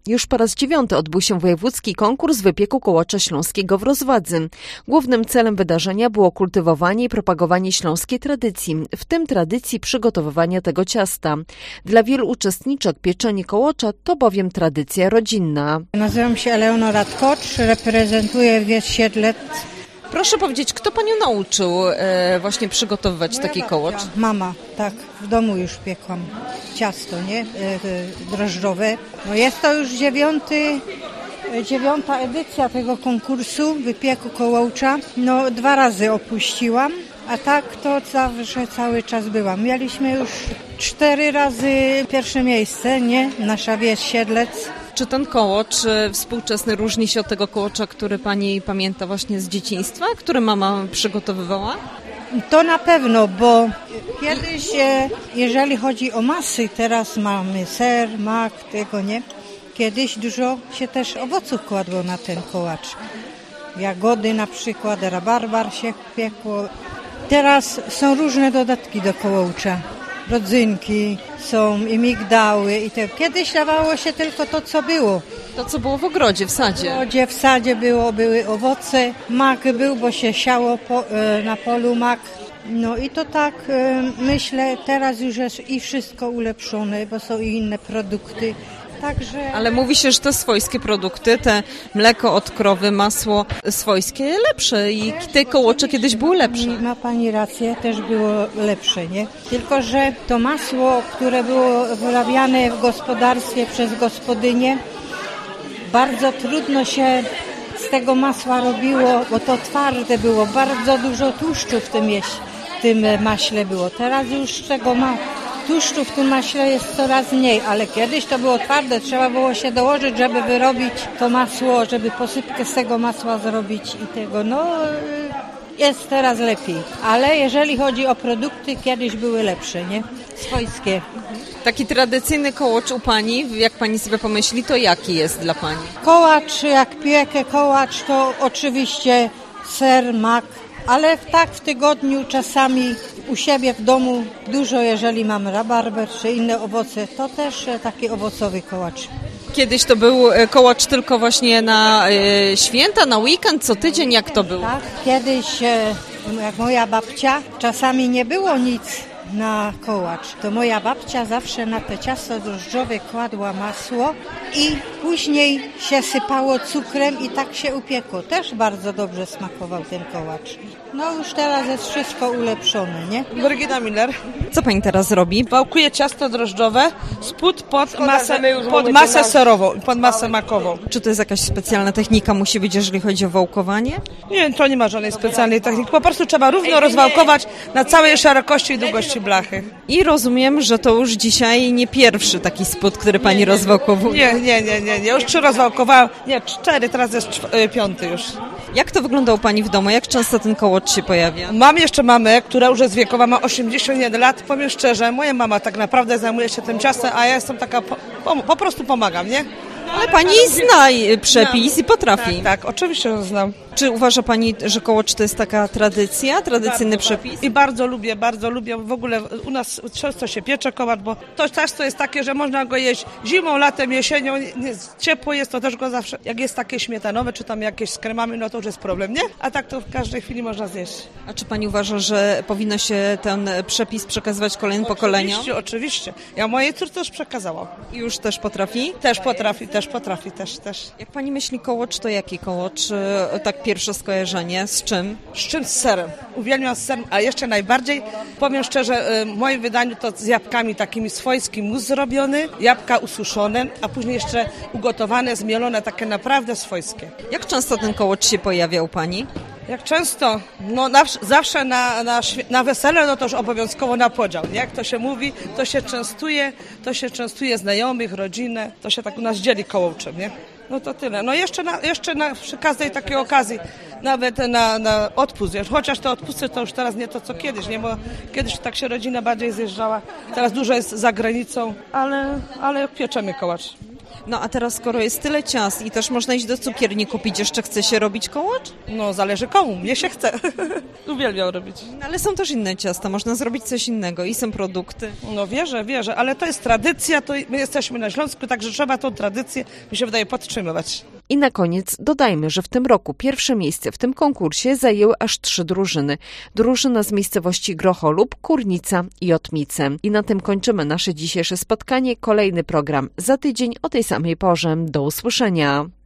Już po raz 9 odbył się wojewódzki konkurs wypieku kołacza śląskiego w Rozwadzy. Głównym celem wydarzenia było kultywowanie i propagowanie śląskiej tradycji, w tym tradycji przygotowywania tego ciasta. Dla wielu uczestniczek pieczenie kołacza to bowiem tradycja rodzinna. Nazywam się Eleonora Tkocz, reprezentuję wieś Siedlec. Proszę powiedzieć, kto panią nauczył właśnie przygotowywać taki kołacz? Mama, tak, w domu już piekłam ciasto, nie? Drożdżowe. No jest to już dziewiąta edycja tego konkursu wypieku kołacza. No 2 razy opuściłam, a tak to zawsze cały czas byłam. Mieliśmy już 4 razy pierwsze miejsce, nie? Nasza wieś Siedlec. Czy ten kołacz współczesny różni się od tego kołacza, który pani pamięta właśnie z dzieciństwa, który mama przygotowywała? To na pewno, bo kiedyś, jeżeli chodzi o masy, teraz mamy ser, mak, tego nie. Kiedyś dużo się też owoców kładło na ten kołacz. Jagody na przykład, rabarbar się piekło. Teraz są różne dodatki do kołacza. Rodzynki są i migdały i te. Kiedyś dawało się tylko to, co było. To, co było w ogrodzie, w sadzie. W sadzie były owoce, mak był, bo się siało na polu mak. No i to tak, myślę, teraz już jest i wszystko ulepszone, bo są i inne produkty. Także... Ale mówi się, że te swojskie produkty, te mleko od krowy, masło swojskie lepsze i te kołacze kiedyś były lepsze. Ma pani rację, też było lepsze, nie? Tylko, że to masło, które było wyrabiane w gospodarstwie przez gospodynię, bardzo trudno się z tego masła robiło, bo to twarde było, bardzo dużo tłuszczu w tym maśle było. Teraz już tego tłuszczu w tym maśle jest coraz mniej, ale kiedyś to było twarde, trzeba było się dołożyć, żeby wyrobić to masło, żeby posypkę z tego masła zrobić i tego. No, jest teraz lepiej, ale jeżeli chodzi o produkty, kiedyś były lepsze, nie? Swojskie. Taki tradycyjny kołacz u pani, jak pani sobie pomyśli, to jaki jest dla pani? Kołacz, jak piekę kołacz, to oczywiście ser, mak, ale tak w tygodniu czasami u siebie w domu dużo, jeżeli mam rabarber czy inne owoce, to też taki owocowy kołacz. Kiedyś to był kołacz tylko właśnie na święta, na weekend, co tydzień, jak to było? Tak, kiedyś jak moja babcia, czasami nie było nic na kołacz. To moja babcia zawsze na te ciasto drożdżowe kładła masło i później się sypało cukrem i tak się upiekło. Też bardzo dobrze smakował ten kołacz. No już teraz jest wszystko ulepszone, nie? Brygida Miller. Co pani teraz robi? Wałkuję ciasto drożdżowe spód pod masę serową, pod masę makową. Czy to jest jakaś specjalna technika musi być, jeżeli chodzi o wałkowanie? Nie, to nie ma żadnej specjalnej techniki. Po prostu trzeba równo rozwałkować na całej szerokości i długości blachy. I rozumiem, że to już dzisiaj nie pierwszy taki spód, który pani rozwałkowuje. Nie. Już 3 rozwałkowałam. Nie, 4, teraz jest 5 już. Jak to wygląda u pani w domu? Jak często ten kołacz się pojawia? Mam jeszcze mamę, która już jest wiekowa, ma 81 lat. Powiem szczerze, moja mama tak naprawdę zajmuje się tym ciastem, a ja jestem taka, po prostu pomagam, nie? Ale pani zna przepis i potrafi. Tak, oczywiście, że znam. Czy uważa pani, że kołacz to jest taka tradycja, tradycyjny przepis? I bardzo lubię. W ogóle u nas często się piecze kołacz, bo to ciasto jest takie, że można go jeść zimą, latem, jesienią. Ciepło jest to też go zawsze. Jak jest takie śmietanowe, czy tam jakieś z kremami, no to już jest problem, nie? A tak to w każdej chwili można zjeść. A czy pani uważa, że powinno się ten przepis przekazywać kolejnym pokoleniom? Oczywiście. Ja mojej córce już przekazałam. I już też potrafi? Też potrafi. Jak pani myśli kołacz, to jaki kołacz? Tak pierwsze skojarzenie, z czym? Z czym? Z serem. Uwielbiam z serem, a jeszcze najbardziej, powiem szczerze, w moim wydaniu to z jabłkami takimi swojski mus zrobiony, jabłka ususzone, a później jeszcze ugotowane, zmielone, takie naprawdę swojskie. Jak często ten kołacz się pojawia u pani? Jak często? No zawsze na wesele, no to już obowiązkowo na podział, nie? Jak to się mówi, to się częstuje znajomych, rodzinę, to się tak u nas dzieli kołczem, nie? No to tyle. No jeszcze przy każdej takiej okazji, nawet na odpust, chociaż te odpusty to już teraz nie to co kiedyś, nie? Bo kiedyś tak się rodzina bardziej zjeżdżała, teraz dużo jest za granicą, ale pieczemy kołacz. No a teraz, skoro jest tyle ciast i też można iść do cukierni kupić, jeszcze chce się robić kołacz? No zależy komu, mnie się chce. Uwielbiam robić. No, ale są też inne ciasta, można zrobić coś innego i są produkty. No wierzę, ale to jest tradycja, to my jesteśmy na Śląsku, także trzeba tą tradycję, mi się wydaje, podtrzymywać. I na koniec dodajmy, że w tym roku pierwsze miejsce w tym konkursie zajęły aż 3 drużyny. Drużyna z miejscowości Grocholub, Kurnica i Otmice. I na tym kończymy nasze dzisiejsze spotkanie. Kolejny program za tydzień o tej samej porze. Do usłyszenia.